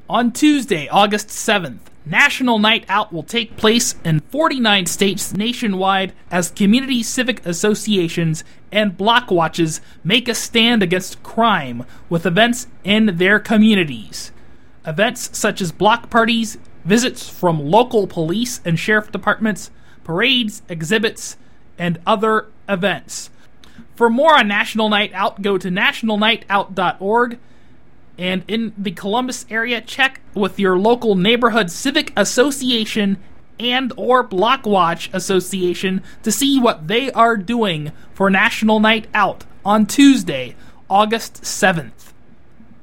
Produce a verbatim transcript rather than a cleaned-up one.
On Tuesday, August seventh, National Night Out will take place in forty-nine states nationwide as community civic associations and block watches make a stand against crime with events in their communities. Events such as block parties, visits from local police and sheriff departments, parades, exhibits, and other events. For more on National Night Out, go to national night out dot org. And in the Columbus area, check with your local neighborhood civic association and or block watch association to see what they are doing for National Night Out on Tuesday, August seventh.